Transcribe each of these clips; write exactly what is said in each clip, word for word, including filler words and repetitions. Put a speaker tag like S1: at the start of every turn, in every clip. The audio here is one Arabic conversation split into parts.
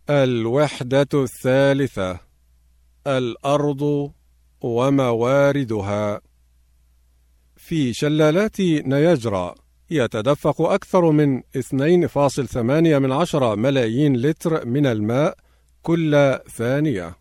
S1: الوحدة الثالثة: الأرض ومواردها. في شلالات نياجرا يتدفق أكثر من اثنين فاصلة ثمانية ملايين لتر من الماء كل ثانية.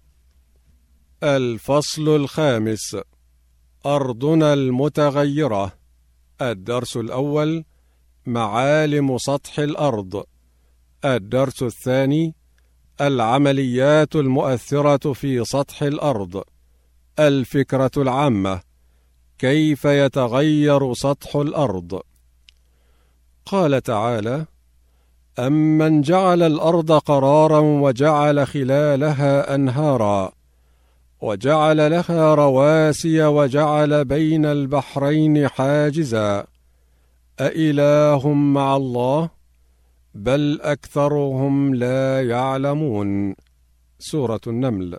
S1: الفصل الخامس: أرضنا المتغيرة. الدرس الأول: معالم سطح الأرض. الدرس الثاني: العمليات المؤثرة في سطح الأرض. الفكرة العامة: كيف يتغير سطح الأرض؟ قال تعالى: أمن جعل الأرض قرارا وجعل خلالها أنهارا وجعل لها رواسي وجعل بين البحرين حاجزا أإله مع الله بل أكثرهم لا يعلمون. سورة النمل.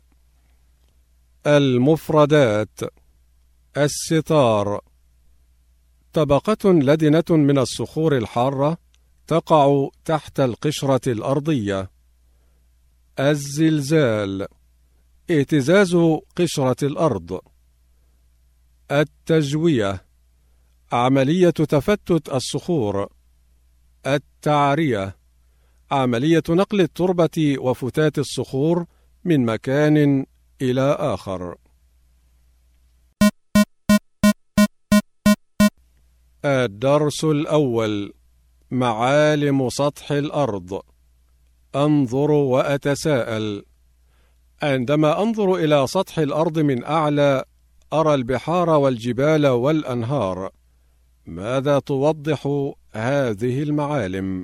S1: المفردات: الستار: طبقة لدنة من الصخور الحارة تقع تحت القشرة الأرضية. الزلزال: اهتزاز قشرة الأرض. التجوية: عملية تفتت الصخور. التعرية: عملية نقل التربة وفتات الصخور من مكان إلى آخر. الدرس الأول: معالم سطح الأرض. أنظر وأتساءل. عندما أنظر إلى سطح الأرض من أعلى أرى البحار والجبال والأنهار. ماذا توضح هذه المعالم؟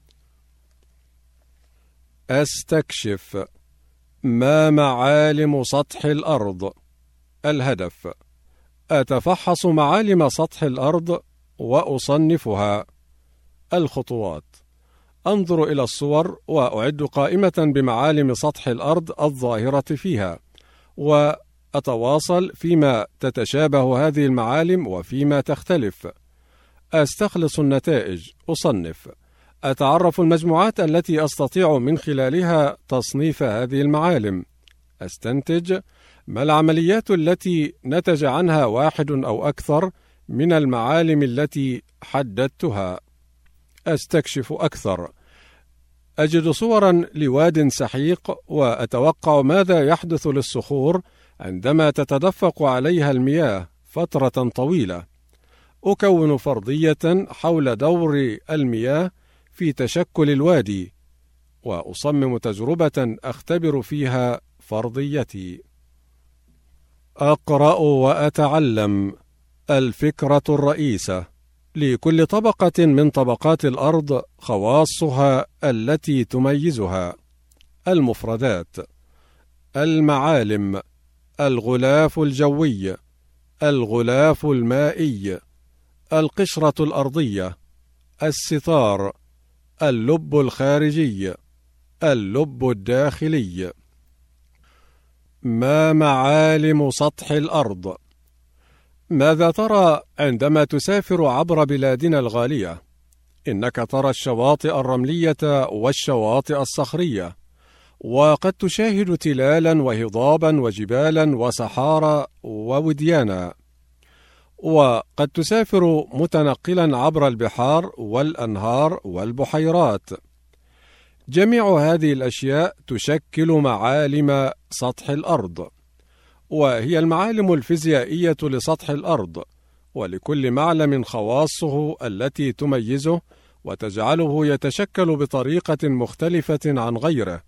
S1: أستكشف. ما معالم سطح الأرض؟ الهدف: أتفحص معالم سطح الأرض وأصنفها. الخطوات: أنظر إلى الصور وأعد قائمة بمعالم سطح الأرض الظاهرة فيها، وأتواصل فيما تتشابه هذه المعالم وفيما تختلف. أستخلص النتائج. أصنف. أتعرف المجموعات التي أستطيع من خلالها تصنيف هذه المعالم. أستنتج ما العمليات التي نتج عنها واحد أو أكثر من المعالم التي حددتها. أستكشف أكثر. أجد صورا لواد سحيق وأتوقع ماذا يحدث للصخور عندما تتدفق عليها المياه فترة طويلة. أكون فرضية حول دور المياه في تشكل الوادي، وأصمم تجربة أختبر فيها فرضيتي. أقرأ وأتعلم. الفكرة الرئيسة: لكل طبقة من طبقات الأرض خواصها التي تميزها. المفردات: المعالم: الغلاف الجوي، الغلاف المائي، القشرة الأرضية، الستار، اللب الخارجي، اللب الداخلي. ما معالم سطح الأرض؟ ماذا ترى عندما تسافر عبر بلادنا الغالية؟ إنك ترى الشواطئ الرملية والشواطئ الصخرية، وقد تشاهد تلالا وهضابا وجبالا وصحارى ووديانا، وقد تسافر متنقلا عبر البحار والأنهار والبحيرات. جميع هذه الأشياء تشكل معالم سطح الأرض، وهي المعالم الفيزيائية لسطح الأرض، ولكل معلم خواصه التي تميزه وتجعله يتشكل بطريقة مختلفة عن غيره.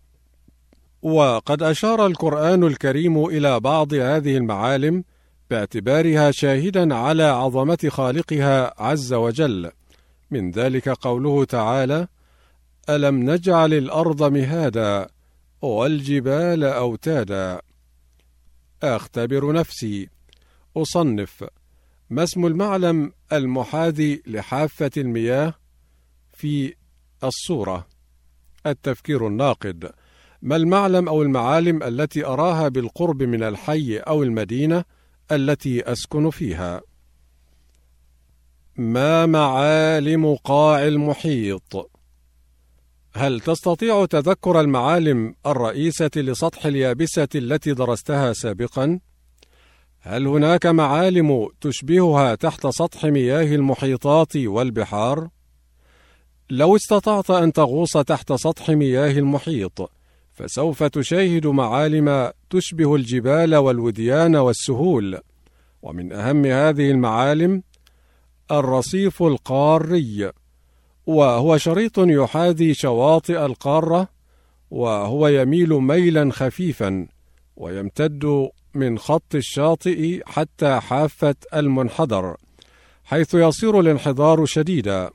S1: وقد أشار القرآن الكريم إلى بعض هذه المعالم باعتبارها شاهدا على عظمة خالقها عز وجل، من ذلك قوله تعالى: ألم نجعل الأرض مهادا والجبال أوتادا. أختبر نفسي. أصنف. ما اسم المعلم المحاذي لحافة المياه في الصورة؟ التفكير الناقد. ما المعلم أو المعالم التي أراها بالقرب من الحي أو المدينة التي أسكن فيها؟ ما معالم قاع المحيط؟ هل تستطيع تذكر المعالم الرئيسة لسطح اليابسة التي درستها سابقا؟ هل هناك معالم تشبهها تحت سطح مياه المحيطات والبحار؟ لو استطعت أن تغوص تحت سطح مياه المحيط، فسوف تشاهد معالم تشبه الجبال والوديان والسهول، ومن أهم هذه المعالم الرصيف القاري، وهو شريط يحاذي شواطئ القارة، وهو يميل ميلا خفيفا ويمتد من خط الشاطئ حتى حافة المنحدر، حيث يصير الانحدار شديدا.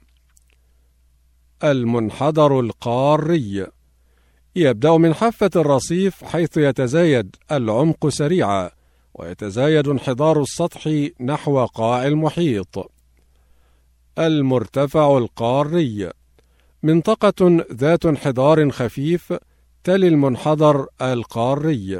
S1: المنحدر القاري يبدأ من حافة الرصيف، حيث يتزايد العمق سريعا ويتزايد انحدار السطح نحو قاع المحيط. المرتفع القاري منطقة ذات انحدار خفيف تلي المنحدر القاري.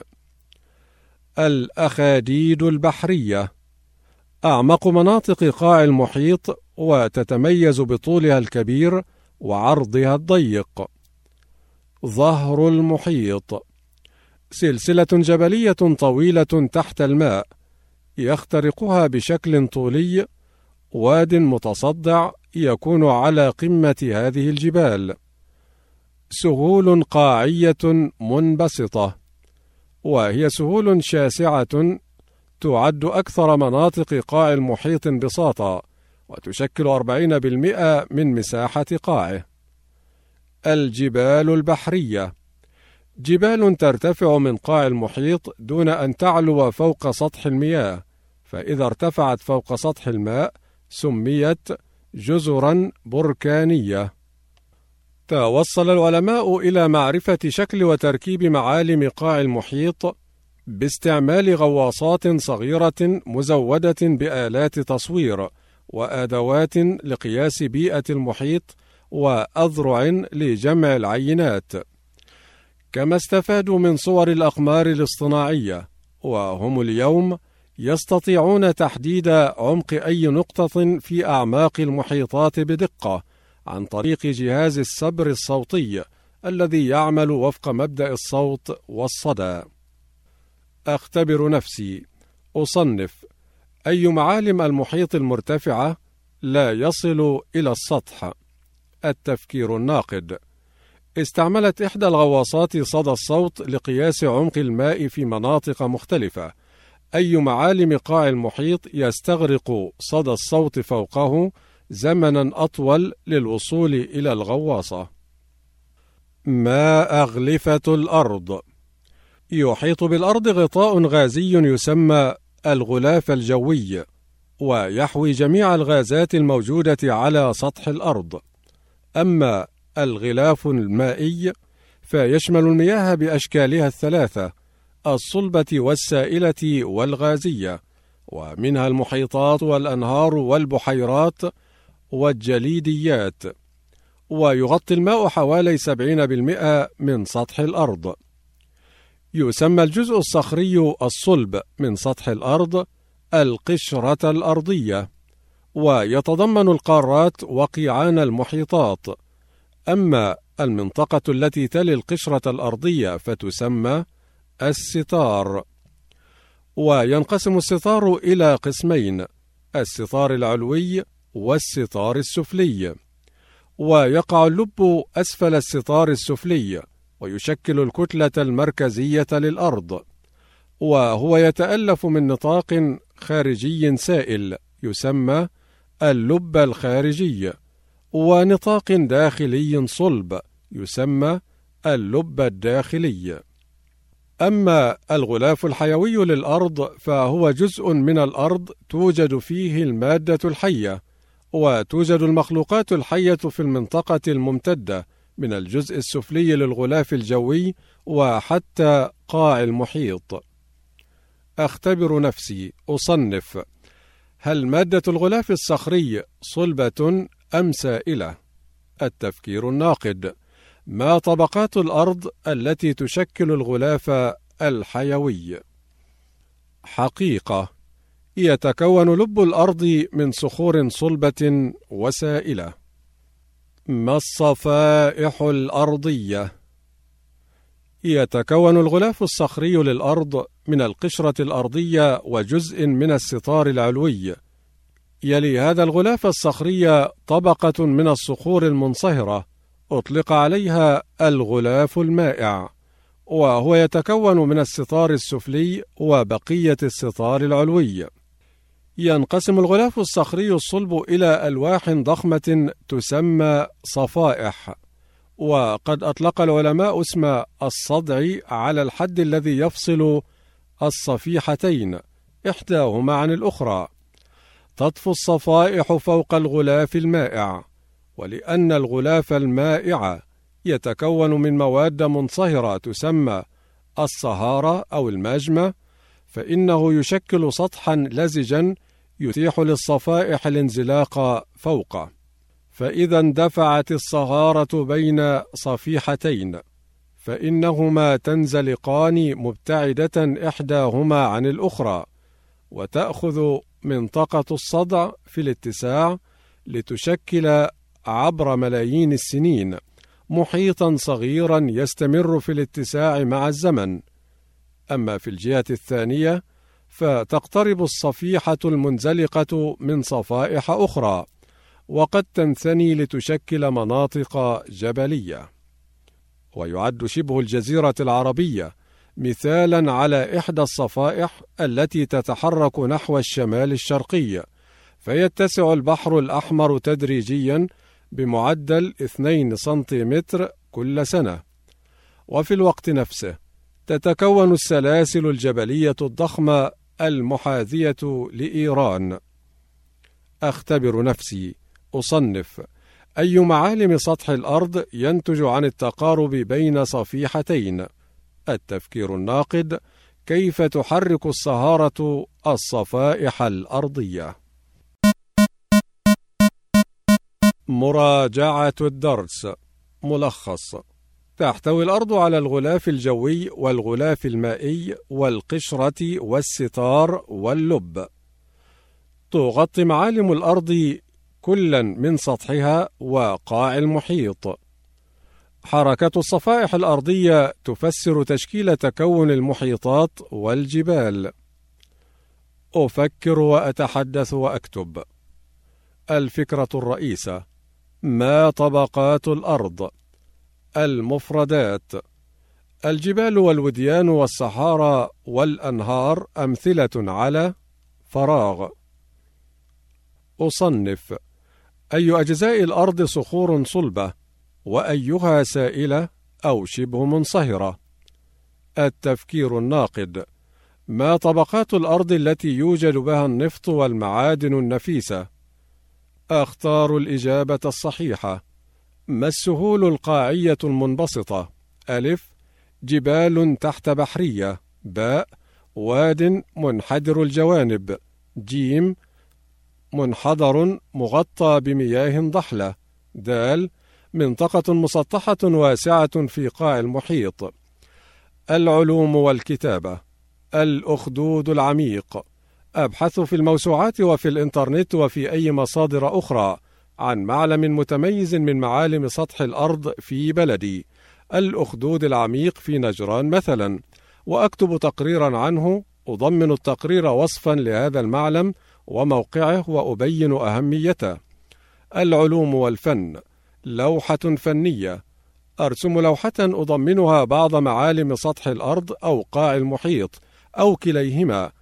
S1: الأخاديد البحرية أعمق مناطق قاع المحيط، وتتميز بطولها الكبير وعرضها الضيق. ظهر المحيط سلسلة جبلية طويلة تحت الماء، يخترقها بشكل طولي واد متصدع يكون على قمة هذه الجبال. سهول قاعية منبسطة، وهي سهول شاسعة تعد أكثر مناطق قاع المحيط انبساطا، وتشكل أربعين بالمئة من مساحة قاعه. الجبال البحرية جبال ترتفع من قاع المحيط دون أن تعلو فوق سطح المياه، فإذا ارتفعت فوق سطح الماء سميت جزرا بركانية. توصل العلماء إلى معرفة شكل وتركيب معالم قاع المحيط باستعمال غواصات صغيرة مزودة بآلات تصوير وأدوات لقياس بيئة المحيط وأذرع لجمع العينات، كما استفادوا من صور الأقمار الاصطناعية، وهم اليوم يستطيعون تحديد عمق أي نقطة في أعماق المحيطات بدقة عن طريق جهاز السبر الصوتي الذي يعمل وفق مبدأ الصوت والصدى. أختبر نفسي، أصنف: أي معالم المحيط المرتفعة لا يصل إلى السطح؟ التفكير الناقد. استعملت إحدى الغواصات صدى الصوت لقياس عمق الماء في مناطق مختلفة. أي معالم قاع المحيط يستغرق صدى الصوت فوقه زمنا أطول للوصول إلى الغواصة؟ ما أغلفة الأرض؟ يحيط بالأرض غطاء غازي يسمى الغلاف الجوي، ويحوي جميع الغازات الموجودة على سطح الأرض. أما الغلاف المائي فيشمل المياه بأشكالها الثلاثة: الصلبة والسائلة والغازية، ومنها المحيطات والأنهار والبحيرات والجليديات، ويغطي الماء حوالي سبعين بالمئة من سطح الأرض. يسمى الجزء الصخري الصلب من سطح الأرض القشرة الأرضية، ويتضمن القارات وقيعان المحيطات. أما المنطقة التي تلي القشرة الأرضية فتسمى الستار. وينقسم الستار إلى قسمين: الستار العلوي والستار السفلي. ويقع اللب أسفل الستار السفلي، ويشكل الكتلة المركزية للأرض، وهو يتألف من نطاق خارجي سائل يسمى اللب الخارجي، ونطاق داخلي صلب يسمى اللب الداخلي. أما الغلاف الحيوي للأرض فهو جزء من الأرض توجد فيه المادة الحية، وتوجد المخلوقات الحية في المنطقة الممتدة من الجزء السفلي للغلاف الجوي وحتى قاع المحيط. أختبر نفسي، أصنف: هل مادة الغلاف الصخري صلبة أم سائلة؟ التفكير الناقد. ما طبقات الأرض التي تشكل الغلاف الحيوي؟ حقيقة: يتكون لب الأرض من صخور صلبة وسائلة. ما الصفائح الأرضية؟ يتكون الغلاف الصخري للأرض من القشرة الأرضية وجزء من الستار العلوي. يلي هذا الغلاف الصخري طبقة من الصخور المنصهرة أطلق عليها الغلاف المائع، وهو يتكون من الستار السفلي وبقية الستار العلوي. ينقسم الغلاف الصخري الصلب إلى ألواح ضخمة تسمى صفائح، وقد أطلق العلماء اسم الصدع على الحد الذي يفصل الصفيحتين إحداهما عن الأخرى. تطفو الصفائح فوق الغلاف المائع، ولأن الغلاف المائع يتكون من مواد منصهرة تسمى الصهارة أو الماجما، فإنه يشكل سطحا لزجا يتيح للصفائح الانزلاق فوقه. فإذا اندفعت الصهارة بين صفيحتين فإنهما تنزلقان مبتعدة إحداهما عن الأخرى، وتأخذ منطقة الصدع في الاتساع لتشكل عبر ملايين السنين محيطا صغيرا يستمر في الاتساع مع الزمن. أما في الجهة الثانية فتقترب الصفيحة المنزلقة من صفائح أخرى، وقد تنثني لتشكل مناطق جبلية. ويعد شبه الجزيرة العربية مثالا على إحدى الصفائح التي تتحرك نحو الشمال الشرقي، فيتسع البحر الأحمر تدريجيا بمعدل اثنين سنتيمتر كل سنة. وفي الوقت نفسه تتكون السلاسل الجبلية الضخمة المحاذية لإيران. أختبر نفسي، أصنف أي معالم سطح الأرض ينتج عن التقارب بين صفيحتين. التفكير الناقد: كيف تحرك الصهارة الصفائح الأرضية؟ مراجعة الدرس. ملخص: تحتوي الأرض على الغلاف الجوي والغلاف المائي والقشرة والستار واللب. تغطي معالم الأرض كلا من سطحها وقاع المحيط. حركة الصفائح الأرضية تفسر تشكيل تكون المحيطات والجبال. أفكر وأتحدث وأكتب. الفكرة الرئيسة: ما طبقات الأرض؟ المفردات: الجبال والوديان والصحارى والأنهار أمثلة على فراغ. أصنف: أي أجزاء الأرض صخور صلبة، وأيها سائلة أو شبه منصهرة؟ التفكير الناقد: ما طبقات الأرض التي يوجد بها النفط والمعادن النفيسة؟ أختار الإجابة الصحيحة. ما السهول القاعية المنبسطة؟ ألف: جبال تحت بحرية. باء: واد منحدر الجوانب. جيم: منحدر مغطى بمياه ضحلة. دال: منطقة مسطحة واسعة في قاع المحيط. العلوم والكتابة. الأخدود العميق. أبحث في الموسوعات وفي الإنترنت وفي أي مصادر أخرى عن معلم متميز من معالم سطح الأرض في بلدي، الأخدود العميق في نجران مثلا، وأكتب تقريرا عنه. أضمن التقرير وصفا لهذا المعلم وموقعه وأبين أهميته. العلوم والفن. لوحة فنية. أرسم لوحة أضمنها بعض معالم سطح الأرض أو قاع المحيط أو كليهما